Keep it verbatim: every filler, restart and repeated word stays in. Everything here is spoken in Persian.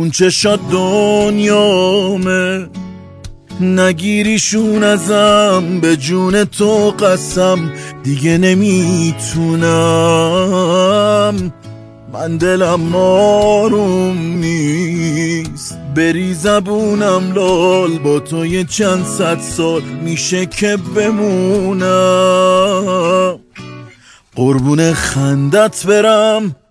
اون چشات دنیامه، نگیریشون ازم، به جون تو قسم دیگه نمیتونم. من دلم آروم نیست، بری زبونم لال، با تو یه چند صد سال میشه که بمونم. قربون خندت برم،